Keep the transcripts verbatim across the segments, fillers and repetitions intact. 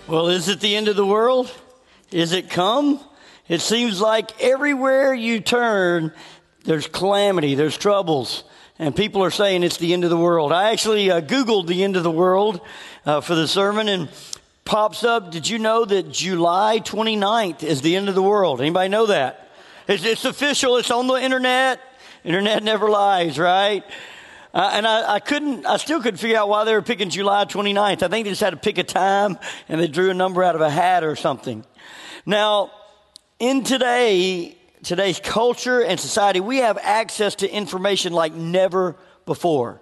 Well, is it the end of the world? Is it come? It seems like everywhere you turn, there's calamity, there's troubles, and people are saying it's the end of the world. I actually uh, Googled the end of the world uh, for the sermon, and pops up, did you know that July twenty-ninth is the end of the world? Anybody know that? It's, it's official. It's on the internet. Internet never lies, right? Uh, and I, I couldn't, I still couldn't figure out why they were picking July twenty-ninth. I think they just had to pick a time and they drew a number out of a hat or something. Now, in today, today's culture and society, we have access to information like never before.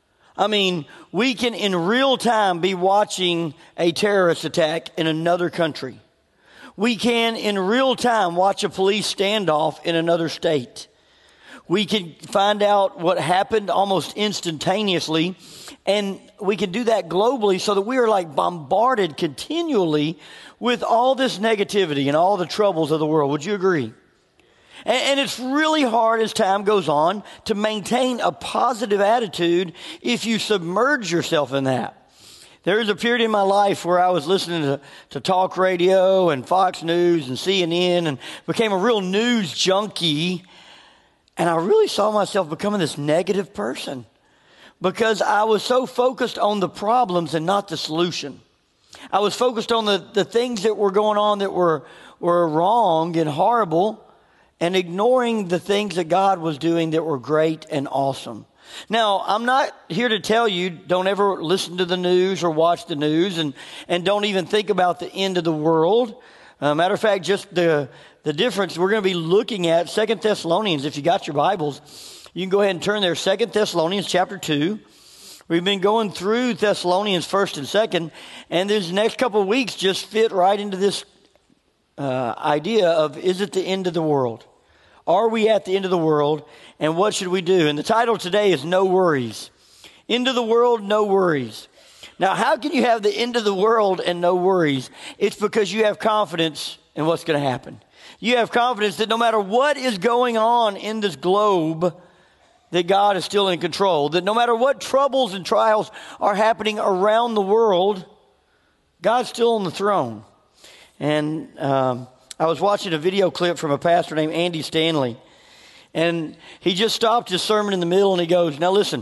I mean, we can in real time be watching a terrorist attack in another country. We can in real time watch a police standoff in another state. We can find out what happened almost instantaneously, and we can do that globally so that we are like bombarded continually with all this negativity and all the troubles of the world. Would you agree? And, and it's really hard as time goes on to maintain a positive attitude if you submerge yourself in that. There was a period in my life where I was listening to, to talk radio and Fox News and C N N and became a real news junkie. And I really saw myself becoming this negative person because I was so focused on the problems and not the solution. I was focused on the, the things that were going on that were, were wrong and horrible, and ignoring the things that God was doing that were great and awesome. Now, I'm not here to tell you don't ever listen to the news or watch the news, and, and don't even think about the end of the world. Uh, matter of fact, just the the difference we're going to be looking at, Second Thessalonians. If you got your Bibles, you can go ahead and turn there. Second Thessalonians chapter two. We've been going through Thessalonians first and second, and these next couple of weeks just fit right into this uh, idea of, is it the end of the world? Are we at the end of the world, and what should we do? And the title today is No Worries. End of the world, no worries. Now, how can you have the end of the world and no worries? It's because you have confidence in what's going to happen. You have confidence that no matter what is going on in this globe, that God is still in control. That no matter what troubles and trials are happening around the world, God's still on the throne. And um, I was watching a video clip from a pastor named Andy Stanley. And he just stopped his sermon in the middle and he goes, now listen,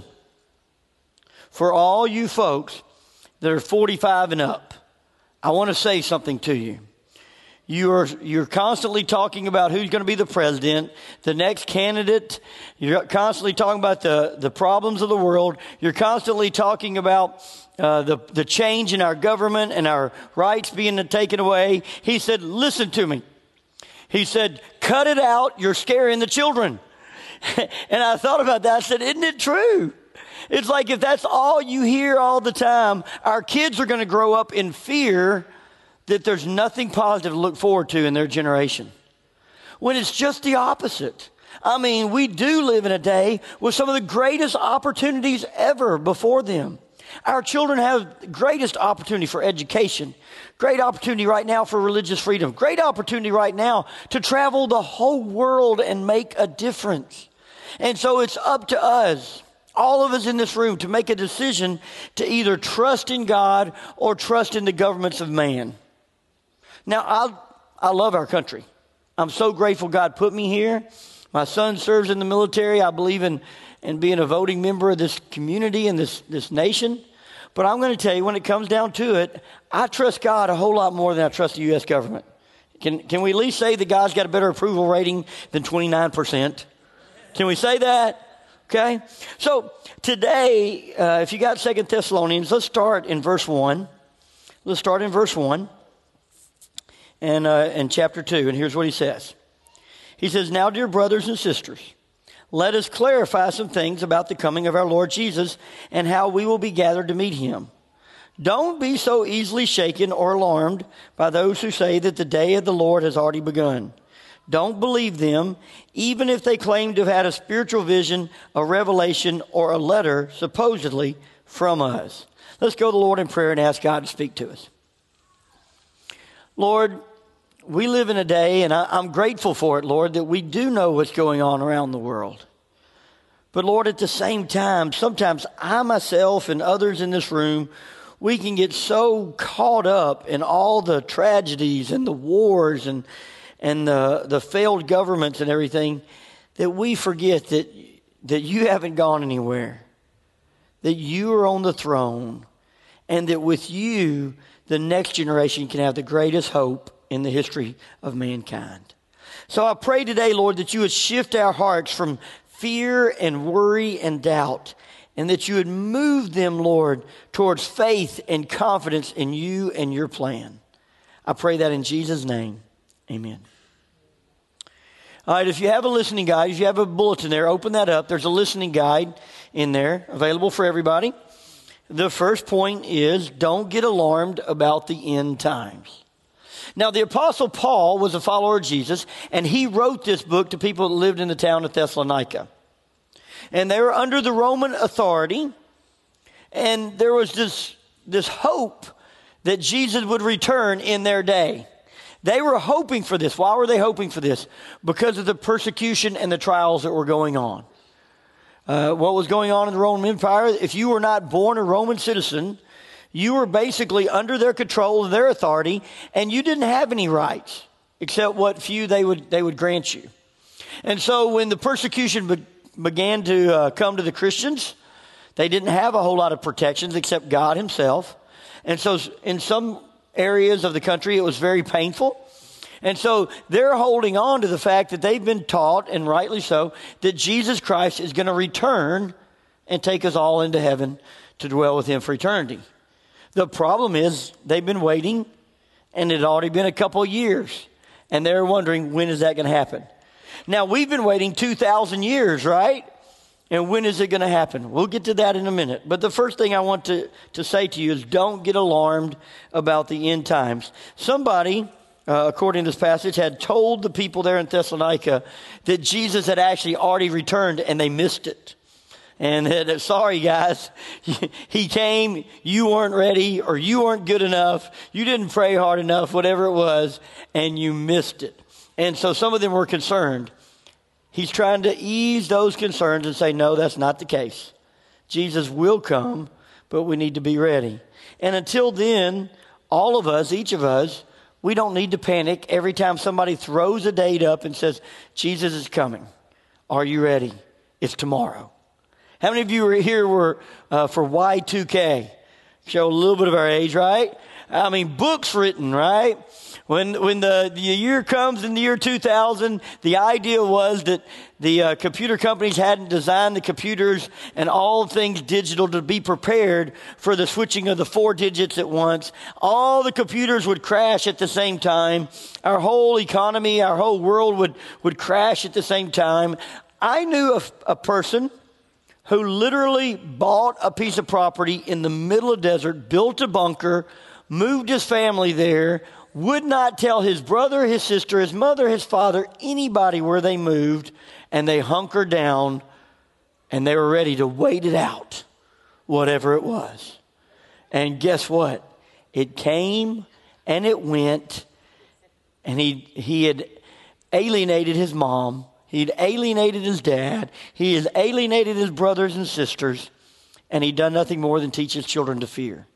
for all you folks that are forty-five and up, I want to say something to you. You're, you're constantly talking about who's going to be the president, the next candidate. You're constantly talking about the, the problems of the world. You're constantly talking about uh, the, the change in our government and our rights being taken away. He said, listen to me. He said, cut it out. You're scaring the children. And I thought about that. I said, isn't it true? It's like if that's all you hear all the time, our kids are going to grow up in fear that there's nothing positive to look forward to in their generation. When it's just the opposite. I mean, we do live in a day with some of the greatest opportunities ever before them. Our children have the greatest opportunity for education. Great opportunity right now for religious freedom. Great opportunity right now to travel the whole world and make a difference. And so it's up to us, all of us in this room, to make a decision to either trust in God or trust in the governments of man. Now, I I love our country. I'm so grateful God put me here. My son serves in the military. I believe in, in being a voting member of this community and this, this nation. But I'm going to tell you, when it comes down to it, I trust God a whole lot more than I trust the U S government. Can, can we at least say that God's got a better approval rating than twenty-nine percent? Can we say that? Okay. So today, uh, if you got Second Thessalonians, let's start in verse one. Let's start in verse one. And uh, in chapter two, and here's what he says. He says, now, dear brothers and sisters, let us clarify some things about the coming of our Lord Jesus and how we will be gathered to meet him. Don't be so easily shaken or alarmed by those who say that the day of the Lord has already begun. Don't believe them, even if they claim to have had a spiritual vision, a revelation, or a letter, supposedly, from us. Let's go to the Lord in prayer and ask God to speak to us. Lord, we live in a day, and I, I'm grateful for it, Lord, that we do know what's going on around the world. But Lord, at the same time, sometimes I myself and others in this room, we can get so caught up in all the tragedies and the wars and and the, the failed governments and everything that we forget that that you haven't gone anywhere, that you are on the throne, and that with you, the next generation can have the greatest hope in the history of mankind. So I pray today, Lord, that you would shift our hearts from fear and worry and doubt, and that you would move them, Lord, towards faith and confidence in you and your plan. I pray that in Jesus' name. Amen. All right, if you have a listening guide, if you have a bulletin there, open that up. There's a listening guide in there available for everybody. The first point is, don't get alarmed about the end times. Now, the Apostle Paul was a follower of Jesus, and he wrote this book to people that lived in the town of Thessalonica. And they were under the Roman authority, and there was this, this hope that Jesus would return in their day. They were hoping for this. Why were they hoping for this? Because of the persecution and the trials that were going on. Uh, what was going on in the Roman Empire? If you were not born a Roman citizen, you were basically under their control, their authority, and you didn't have any rights except what few they would they would grant you. And so when the persecution be- began to uh, come to the Christians, they didn't have a whole lot of protections except God himself. And so in some areas of the country, it was very painful. And so they're holding on to the fact that they've been taught, and rightly so, that Jesus Christ is going to return and take us all into heaven to dwell with him for eternity. The problem is they've been waiting, and it had already been a couple of years. And they're wondering, when is that going to happen? Now, we've been waiting two thousand years, right? And when is it going to happen? We'll get to that in a minute. But the first thing I want to, to say to you is, don't get alarmed about the end times. Somebody, uh, according to this passage, had told the people there in Thessalonica that Jesus had actually already returned, and they missed it. And that, sorry guys, he came, you weren't ready, or you weren't good enough, you didn't pray hard enough, whatever it was, and you missed it. And so some of them were concerned. He's trying to ease those concerns and say, no, that's not the case. Jesus will come, but we need to be ready. And until then, all of us, each of us, we don't need to panic every time somebody throws a date up and says, Jesus is coming. Are you ready? It's tomorrow. How many of you here were uh, for Y two K? Show a little bit of our age, right? I mean, books written, right? When when the, the year comes in the year two thousand, the idea was that the uh, computer companies hadn't designed the computers and all things digital to be prepared for the switching of the four digits at once. All the computers would crash at the same time. Our whole economy, our whole world would, would crash at the same time. I knew a, a person who literally bought a piece of property in the middle of the desert, built a bunker, moved his family there, would not tell his brother, his sister, his mother, his father, anybody where they moved, and they hunkered down, and they were ready to wait it out, whatever it was. And guess what? It came, and it went, and he he had alienated his mom. He'd alienated his dad. He has alienated his brothers and sisters, and he'd done nothing more than teach his children to fear.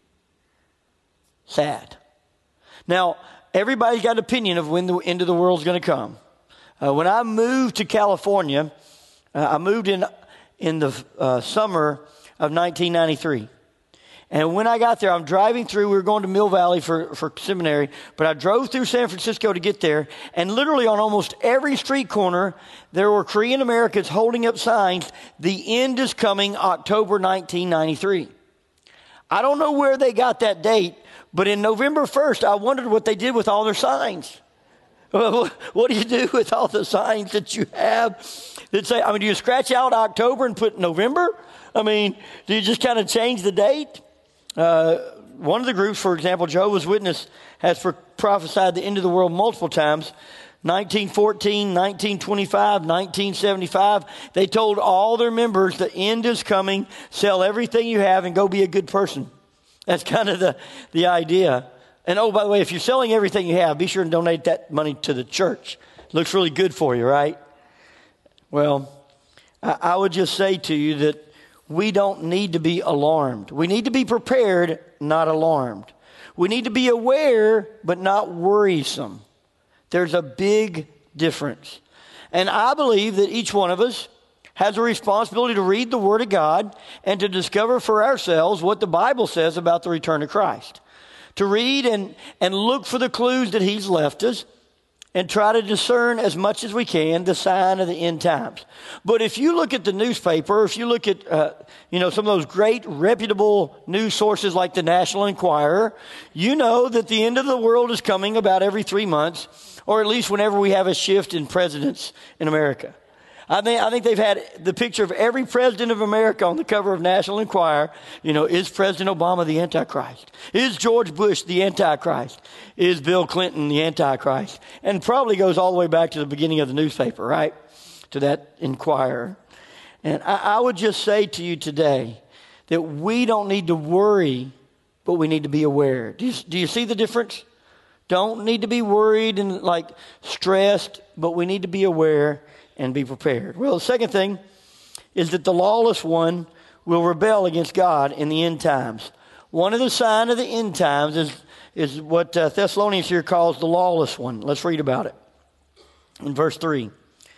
Sad. Now, everybody's got an opinion of when the end of the world is going to come. Uh, when I moved to California, uh, I moved in in the uh, summer of nineteen ninety-three. And when I got there, I'm driving through. We were going to Mill Valley for, for seminary, but I drove through San Francisco to get there. And literally on almost every street corner, there were Korean Americans holding up signs. The end is coming, October nineteen ninety-three. I don't know where they got that date, but in November first, I wondered what they did with all their signs. What do you do with all the signs that you have that say, I mean, do you scratch out October and put November? I mean, do you just kind of change the date? Uh, one of the groups, for example, Jehovah's Witness, has for, prophesied the end of the world multiple times. nineteen fourteen, nineteen twenty-five, nineteen seventy-five. They told all their members the end is coming. Sell everything you have and go be a good person. That's kind of the, the idea. And oh, by the way, if you're selling everything you have, be sure and donate that money to the church. It looks really good for you, right? Well, I, I would just say to you that we don't need to be alarmed. We need to be prepared not alarmed. We need to be aware, but not worrisome. There's a big difference. And I believe that each one of us has a responsibility to read the Word of God and to discover for ourselves what the Bible says about the return of Christ. To read and, and look for the clues that He's left us and try to discern as much as we can the sign of the end times. But if you look at the newspaper, if you look at uh, you know some of those great reputable news sources like the National Enquirer, you know that the end of the world is coming about every three months, or at least whenever we have a shift in presidents in America. I think, I think they've had the picture of every president of America on the cover of National Enquirer. You know, is President Obama the Antichrist? Is George Bush the Antichrist? Is Bill Clinton the Antichrist? And probably goes all the way back to the beginning of the newspaper, right? To that Enquirer. And I, I would just say to you today that we don't need to worry, but we need to be aware. Do you, do you see the difference? Don't need to be worried and like stressed, but we need to be aware and be prepared. Well, the second thing is that the lawless one will rebel against God in the end times. One of the signs of the end times is, is what uh, Thessalonians here calls the lawless one. Let's read about it. In verse three.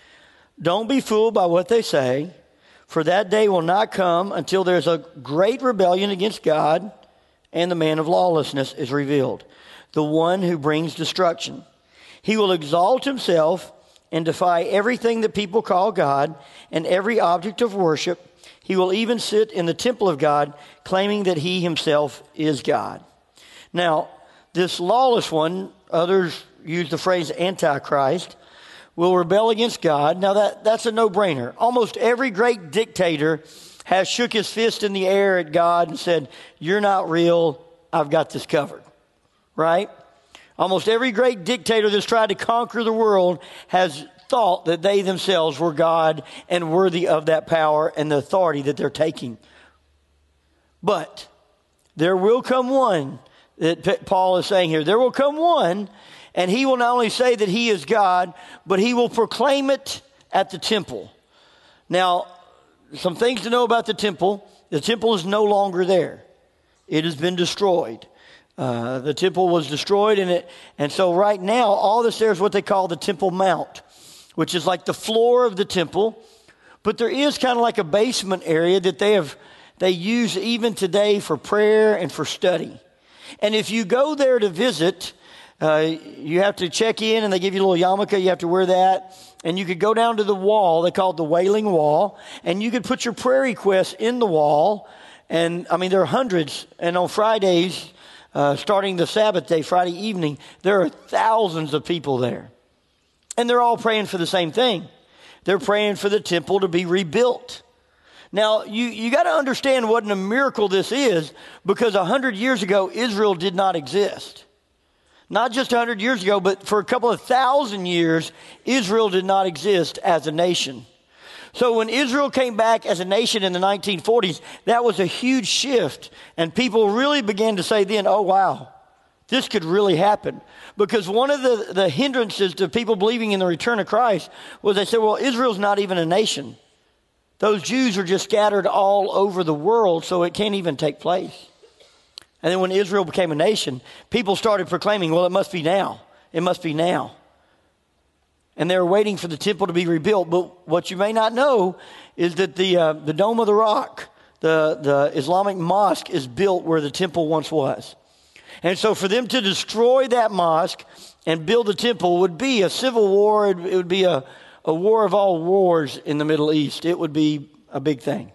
Don't be fooled by what they say, for that day will not come until there's a great rebellion against God and the man of lawlessness is revealed, the one who brings destruction. He will exalt himself and defy everything that people call God and every object of worship. He will even sit in the temple of God, claiming that he himself is God. Now, this lawless one, others use the phrase Antichrist, will rebel against God. Now, that, that's a no-brainer. Almost every great dictator has shook his fist in the air at God and said, "You're not real, I've got this covered." Right? Almost every great dictator that's tried to conquer the world has thought that they themselves were God and worthy of that power and the authority that they're taking. But there will come one, that Paul is saying here, there will come one, and he will not only say that he is God, but he will proclaim it at the temple. Now, some things to know about the temple. The temple is no longer there. It has been destroyed. Uh, the temple was destroyed, and it, and so right now, all that's there is what they call the Temple Mount, which is like the floor of the temple. But there is kind of like a basement area that they have they use even today for prayer and for study. And if you go there to visit, uh, you have to check in, and they give you a little yarmulke. You have to wear that, and you could go down to the wall. They call it the Wailing Wall, and you could put your prayer requests in the wall. And I mean, there are hundreds, and on Fridays. Uh, starting the Sabbath day, Friday evening, there are thousands of people there. And they're all praying for the same thing. They're praying for the temple to be rebuilt. Now, you, you got to understand what a miracle this is, because a hundred years ago, Israel did not exist. Not just a hundred years ago, but for a couple of thousand years, Israel did not exist as a nation. So when Israel came back as a nation in the nineteen forties, that was a huge shift. And people really began to say then, oh, wow, this could really happen. Because one of the, the hindrances to people believing in the return of Christ was they said, well, Israel's not even a nation. Those Jews are just scattered all over the world, so it can't even take place. And then when Israel became a nation, people started proclaiming, well, it must be now. It must be now. And they were waiting for the temple to be rebuilt. But what you may not know is that the uh, the Dome of the Rock, the, the Islamic mosque, is built where the temple once was. And so for them to destroy that mosque and build a temple would be a civil war. It, it would be a, a war of all wars in the Middle East. It would be a big thing.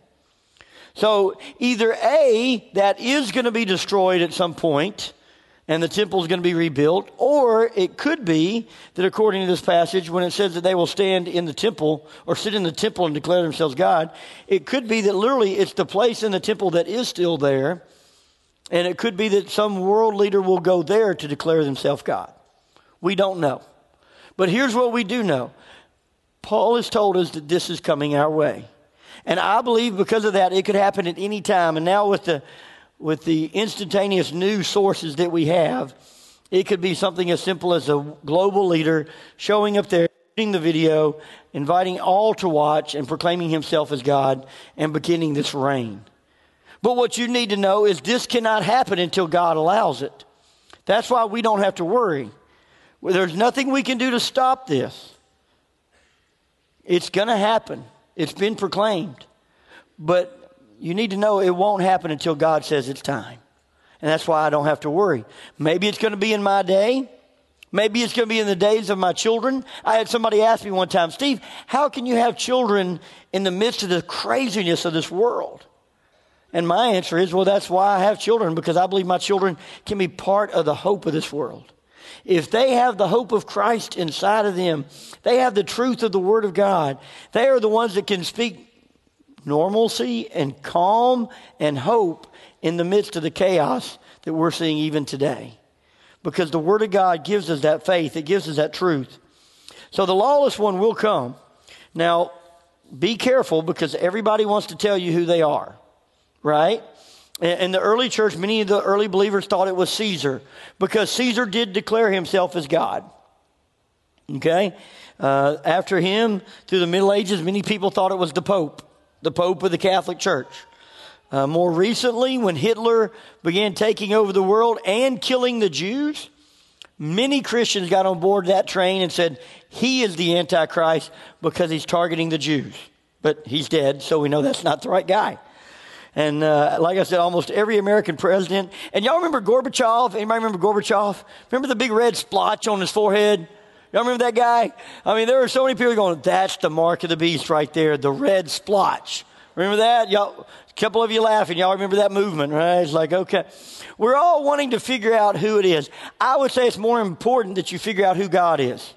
So either A, that is going to be destroyed at some point, and the temple is going to be rebuilt, or it could be that according to this passage, when it says that they will stand in the temple or sit in the temple and declare themselves God, it could be that literally it's the place in the temple that is still there, and it could be that some world leader will go there to declare themselves God. We don't know. But here's what we do know. Paul has told us that this is coming our way. And I believe because of that, it could happen at any time. And now with the With the instantaneous news sources that we have, it could be something as simple as a global leader showing up there, shooting the video, inviting all to watch and proclaiming himself as God and beginning this reign. But what you need to know is this cannot happen until God allows it. That's why we don't have to worry. Well, there's nothing we can do to stop this. It's going to happen. It's been proclaimed. But you need to know it won't happen until God says it's time. And that's why I don't have to worry. Maybe it's going to be in my day. Maybe it's going to be in the days of my children. I had somebody ask me one time, Steve, how can you have children in the midst of the craziness of this world? And my answer is, well, that's why I have children, because I believe my children can be part of the hope of this world. If they have the hope of Christ inside of them, they have the truth of the Word of God. They are the ones that can speak normalcy and calm and hope in the midst of the chaos that we're seeing even today. Because the Word of God gives us that faith. It gives us that truth. So the lawless one will come. Now, be careful, because everybody wants to tell you who they are. Right? In the early church, many of the early believers thought it was Caesar, because Caesar did declare himself as God. Okay? Uh, after him, through the Middle Ages, many people thought it was the Pope, the Pope of the Catholic Church. Uh, more recently, when Hitler began taking over the world and killing the Jews, many Christians got on board that train and said, he is the Antichrist because he's targeting the Jews. But he's dead, so we know that's not the right guy. And uh, like I said, almost every American president. And y'all remember Gorbachev? Anybody remember Gorbachev? Remember the big red splotch on his forehead? Y'all remember that guy? I mean, there were so many people going, that's the mark of the beast right there, the red splotch. Remember that? Y'all, a couple of you laughing. Y'all remember that movement, right? It's like, okay. We're all wanting to figure out who it is. I would say it's more important that you figure out who God is.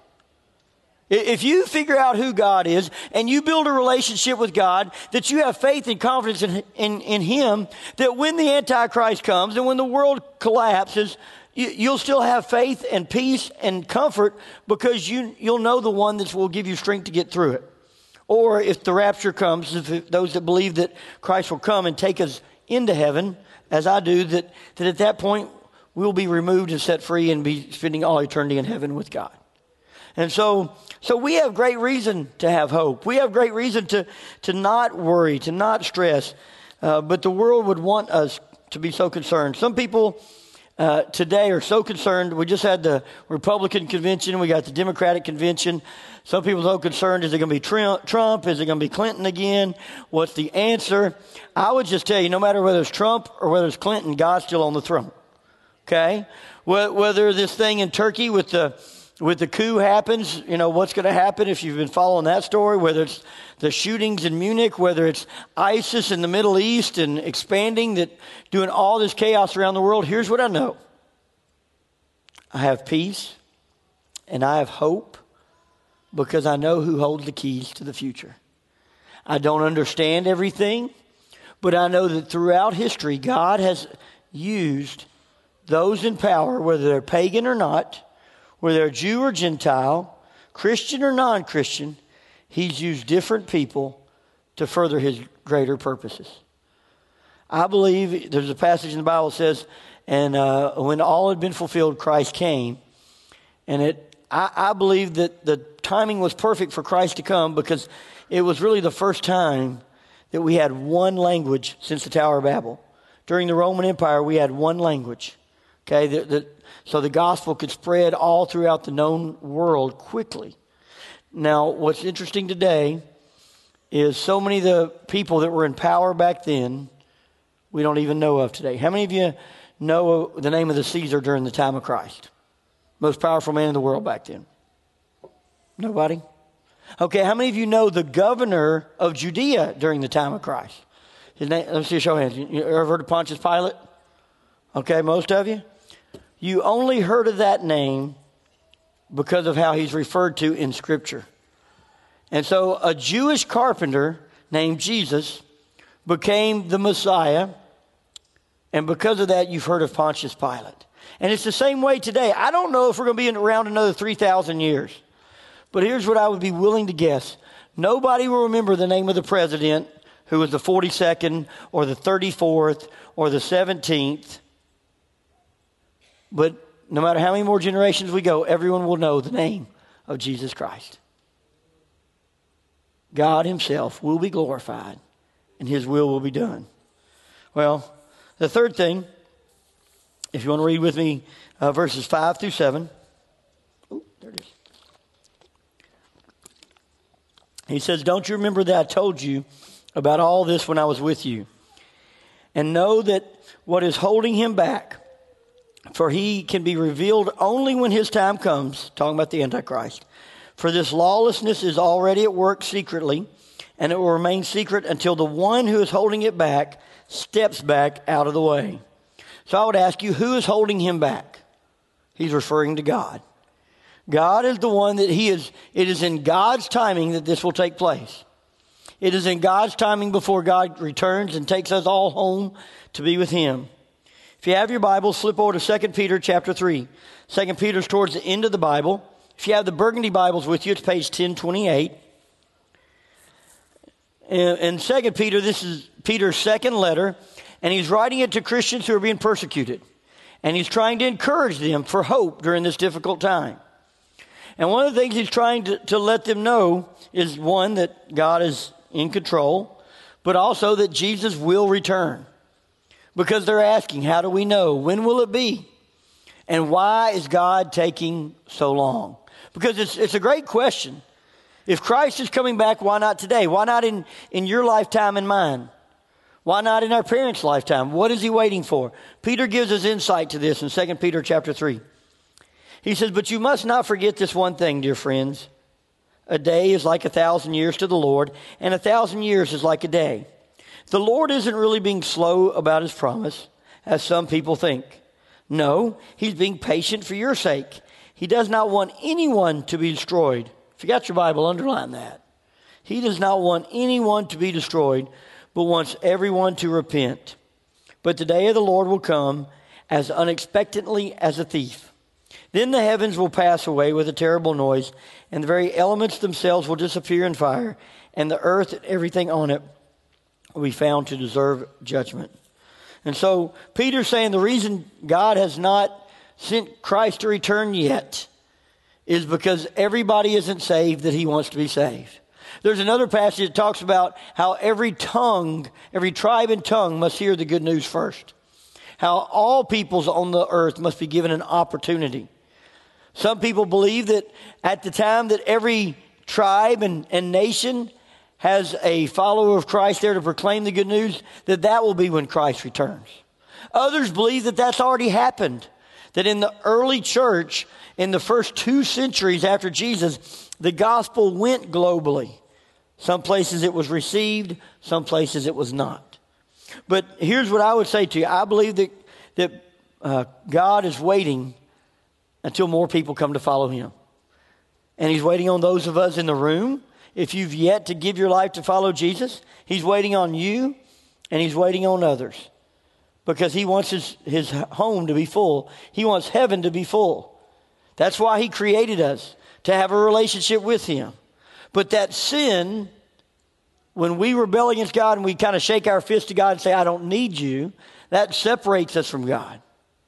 If you figure out who God is and you build a relationship with God, that you have faith and confidence in, in, in Him, that when the Antichrist comes and when the world collapses, you, you'll still have faith and peace and comfort, because you, you'll know the one that will give you strength to get through it. Or if the rapture comes, if it, those that believe that Christ will come and take us into heaven, as I do, that, that at that point we'll be removed and set free and be spending all eternity in heaven with God. And so, so we have great reason to have hope. We have great reason to, to not worry, to not stress. Uh, but the world would want us to be so concerned. Some people uh, today are so concerned. We just had the Republican convention. We got the Democratic convention. Some people are so concerned. Is it going to be Trump? Is it going to be Clinton again? What's the answer? I would just tell you, no matter whether it's Trump or whether it's Clinton, God's still on the throne. Okay? Whether this thing in Turkey with the With the coup happens, you know, what's going to happen if you've been following that story, whether it's the shootings in Munich, whether it's ISIS in the Middle East and expanding, that doing all this chaos around the world. Here's what I know. I have peace and I have hope, because I know who holds the keys to the future. I don't understand everything, but I know that throughout history, God has used those in power, whether they're pagan or not, whether they're Jew or Gentile, Christian or non-Christian, He's used different people to further His greater purposes. I believe there's a passage in the Bible that says, and uh, when all had been fulfilled, Christ came. And it, I, I believe that the timing was perfect for Christ to come, because it was really the first time that we had one language since the Tower of Babel. During the Roman Empire, we had one language. Okay, the, the, so the gospel could spread all throughout the known world quickly. Now, what's interesting today is so many of the people that were in power back then, we don't even know of today. How many of you know the name of the Caesar during the time of Christ? Most powerful man in the world back then. Nobody? Okay, how many of you know the governor of Judea during the time of Christ? His name, let me see a show of hands. You ever heard of Pontius Pilate? Okay, most of you? You only heard of that name because of how he's referred to in Scripture. And so a Jewish carpenter named Jesus became the Messiah. And because of that, you've heard of Pontius Pilate. And it's the same way today. I don't know if we're going to be around another three thousand years. But here's what I would be willing to guess. Nobody will remember the name of the president who was the forty-second or the thirty-fourth or the seventeenth. But no matter how many more generations we go, everyone will know the name of Jesus Christ. God Himself will be glorified and His will will be done. Well, the third thing, if you want to read with me uh, verses five through seven. Oh, there it is. He says, don't you remember that I told you about all this when I was with you? And know that what is holding him back, for he can be revealed only when his time comes, talking about the Antichrist. For this lawlessness is already at work secretly, and it will remain secret until the one who is holding it back steps back out of the way. So I would ask you, who is holding him back? He's referring to God. God is the one that he is, it is in God's timing that this will take place. It is in God's timing before God returns and takes us all home to be with him. If you have your Bible, flip over to Second Peter chapter three. Second Peter is towards the end of the Bible. If you have the Burgundy Bibles with you, it's page ten twenty-eight. In Second Peter, this is Peter's second letter, and he's writing it to Christians who are being persecuted. And he's trying to encourage them for hope during this difficult time. And one of the things he's trying to, to let them know is, one, that God is in control, but also that Jesus will return. Because they're asking, how do we know? When will it be? And why is God taking so long? Because it's, it's a great question. If Christ is coming back, why not today? Why not in, in your lifetime and mine? Why not in our parents' lifetime? What is he waiting for? Peter gives us insight to this in Second Peter chapter three. He says, but you must not forget this one thing, dear friends. A day is like a thousand years to the Lord, and a thousand years is like a day. The Lord isn't really being slow about his promise, as some people think. No, he's being patient for your sake. He does not want anyone to be destroyed. If you got your Bible, underline that. He does not want anyone to be destroyed, but wants everyone to repent. But the day of the Lord will come as unexpectedly as a thief. Then the heavens will pass away with a terrible noise, and the very elements themselves will disappear in fire, and the earth and everything on it will be found to deserve judgment. And so Peter's saying the reason God has not sent Christ to return yet is because everybody isn't saved that he wants to be saved. There's another passage that talks about how every tongue, every tribe and tongue must hear the good news first. How all peoples on the earth must be given an opportunity. Some people believe that at the time that every tribe and, and nation has a follower of Christ there to proclaim the good news, that that will be when Christ returns. Others believe that that's already happened. That in the early church, in the first two centuries after Jesus, the gospel went globally. Some places it was received, some places it was not. But here's what I would say to you. I believe that, that uh, God is waiting until more people come to follow him. And he's waiting on those of us in the room. If you've yet to give your life to follow Jesus, he's waiting on you and he's waiting on others. Because he wants his, his home to be full. He wants heaven to be full. That's why he created us, to have a relationship with him. But that sin, when we rebel against God and we kind of shake our fist to God and say, I don't need you, that separates us from God.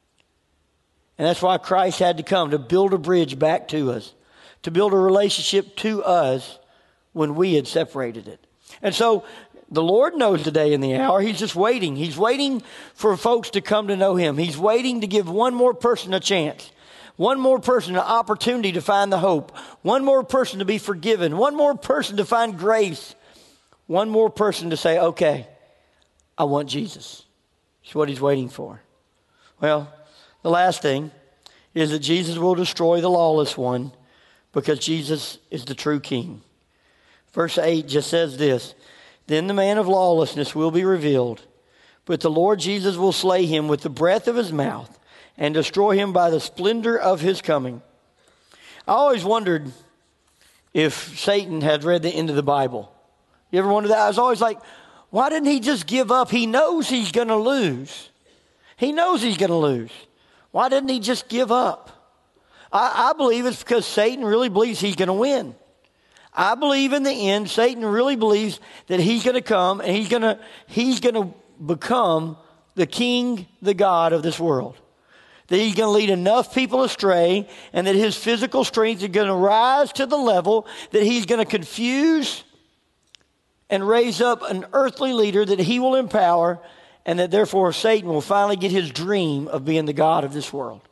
And that's why Christ had to come, to build a bridge back to us, to build a relationship to us when we had separated it. And so the Lord knows the day and the hour. He's just waiting. He's waiting for folks to come to know him. He's waiting to give one more person a chance. One more person an opportunity to find the hope. One more person to be forgiven. One more person to find grace. One more person to say, okay, I want Jesus. That's what he's waiting for. Well, the last thing is that Jesus will destroy the lawless one because Jesus is the true king. Verse eight just says this, then the man of lawlessness will be revealed, but the Lord Jesus will slay him with the breath of his mouth and destroy him by the splendor of his coming. I always wondered if Satan had read the end of the Bible. You ever wonder that? I was always like, why didn't he just give up? He knows he's going to lose. He knows he's going to lose. Why didn't he just give up? I, I believe it's because Satan really believes he's going to win. I believe in the end, Satan really believes that he's going to come and he's going to he's going to become the king, the God of this world. That he's going to lead enough people astray and that his physical strength is going to rise to the level that he's going to confuse and raise up an earthly leader that he will empower, and that therefore Satan will finally get his dream of being the God of this world.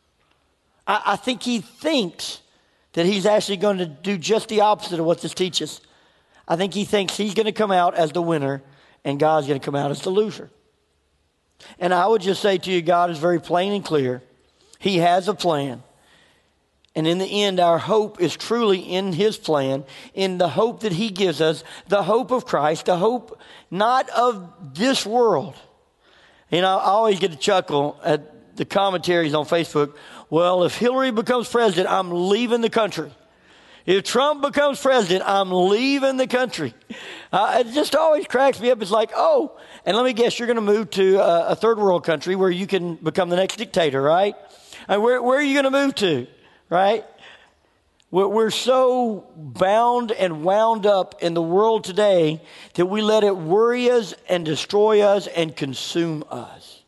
I, I think he thinks that he's actually going to do just the opposite of what this teaches. I think he thinks he's going to come out as the winner and God's going to come out as the loser. And I would just say to you, God is very plain and clear. He has a plan. And in the end, our hope is truly in his plan, in the hope that he gives us, the hope of Christ, the hope not of this world. You know, I always get a chuckle at the commentaries on Facebook. Well, if Hillary becomes president, I'm leaving the country. If Trump becomes president, I'm leaving the country. Uh, it just always cracks me up. It's like, oh, and let me guess, you're going to move to a, a third world country where you can become the next dictator, right? And where, where are you going to move to, right? We're, we're so bound and wound up in the world today that we let it worry us and destroy us and consume us.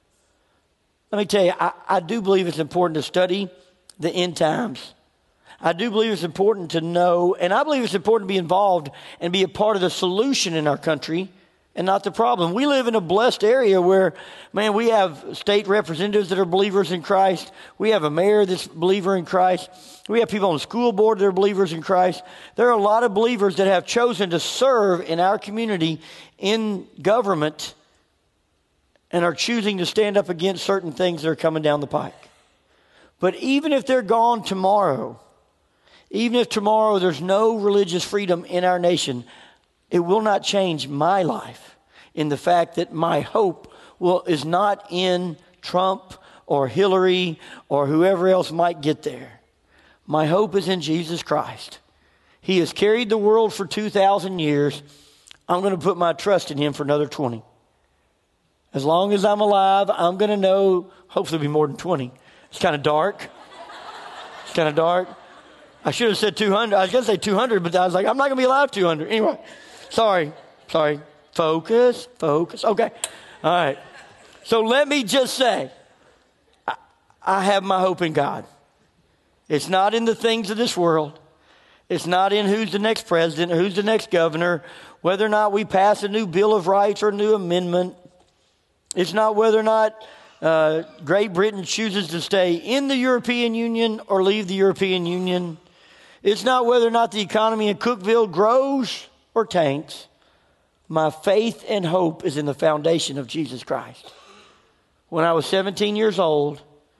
Let me tell you, I, I do believe it's important to study the end times. I do believe it's important to know, and I believe it's important to be involved and be a part of the solution in our country and not the problem. We live in a blessed area where, man, we have state representatives that are believers in Christ. We have a mayor that's a believer in Christ. We have people on the school board that are believers in Christ. There are a lot of believers that have chosen to serve in our community in government and are choosing to stand up against certain things that are coming down the pike. But even if they're gone tomorrow, even if tomorrow there's no religious freedom in our nation, it will not change my life in the fact that my hope will is not in Trump or Hillary or whoever else might get there. My hope is in Jesus Christ. He has carried the world for two thousand years. I'm going to put my trust in him for another twenty. As long as I'm alive, I'm going to know, hopefully it'll be more than twenty. It's kind of dark. It's kind of dark. I should have said two hundred. I was going to say two hundred, but I was like, I'm not going to be alive two hundred. Anyway, sorry, sorry. Focus, focus. Okay. All right. So let me just say, I, I have my hope in God. It's not in the things of this world. It's not in who's the next president, who's the next governor, whether or not we pass a new Bill of Rights or a new amendment. It's not whether or not uh, Great Britain chooses to stay in the European Union or leave the European Union. It's not whether or not the economy in Cookeville grows or tanks. My faith and hope is in the foundation of Jesus Christ. When I was seventeen years old,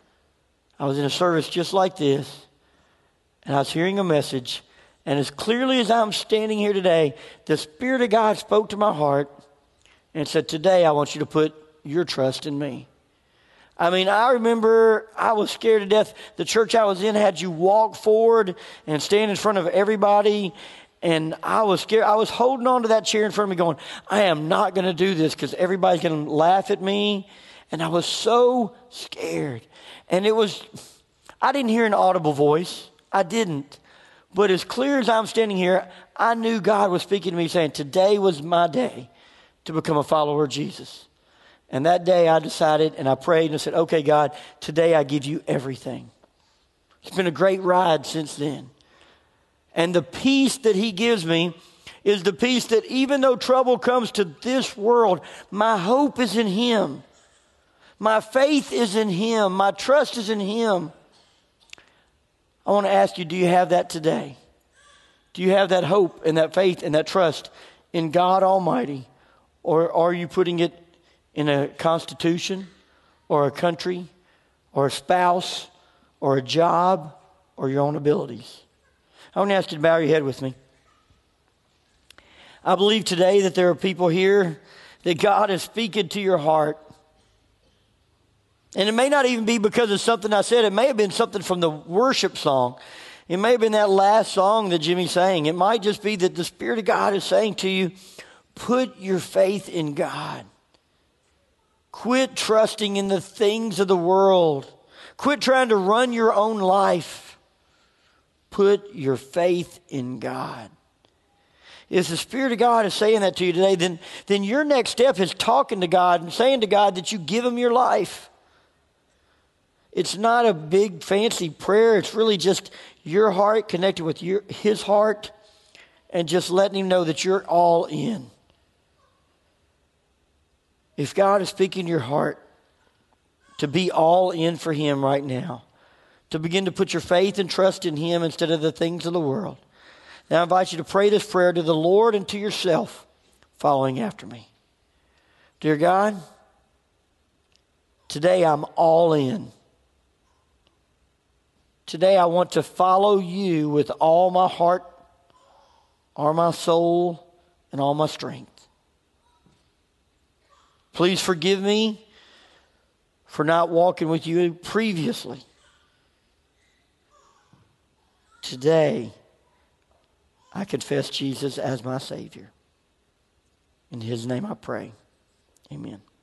I was in a service just like this, and I was hearing a message, and as clearly as I'm standing here today, the Spirit of God spoke to my heart and said, today I want you to put your trust in me. I mean, I remember I was scared to death. The church I was in had you walk forward and stand in front of everybody. And I was scared. I was holding on to that chair in front of me going, I am not going to do this because everybody's going to laugh at me. And I was so scared. And it was, I didn't hear an audible voice. I didn't. But as clear as I'm standing here, I knew God was speaking to me saying, today was my day to become a follower of Jesus. And that day I decided and I prayed and I said, okay, God, today I give you everything. It's been a great ride since then. And the peace that he gives me is the peace that even though trouble comes to this world, my hope is in him. My faith is in him. My trust is in him. I want to ask you, do you have that today? Do you have that hope and that faith and that trust in God Almighty? Or are you putting it in a constitution or a country or a spouse or a job or your own abilities? I want to ask you to bow your head with me. I believe today that there are people here that God is speaking to your heart. And it may not even be because of something I said. It may have been something from the worship song. It may have been that last song that Jimmy sang. It might just be that the Spirit of God is saying to you, put your faith in God. Quit trusting in the things of the world. Quit trying to run your own life. Put your faith in God. If the Spirit of God is saying that to you today, then, then your next step is talking to God and saying to God that you give him your life. It's not a big fancy prayer. It's really just your heart connected with your, his heart and just letting him know that you're all in. If God is speaking to your heart to be all in for Him right now, to begin to put your faith and trust in Him instead of the things of the world, now I invite you to pray this prayer to the Lord and to yourself, following after me. Dear God, today I'm all in. Today I want to follow you with all my heart, all my soul, and all my strength. Please forgive me for not walking with you previously. Today, I confess Jesus as my Savior. In His name I pray. Amen.